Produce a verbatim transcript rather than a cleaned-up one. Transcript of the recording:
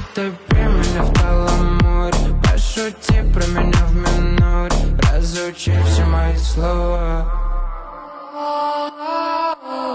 Утопи меня в таламуре, пошути про меня в миноре, разучи все мои слова.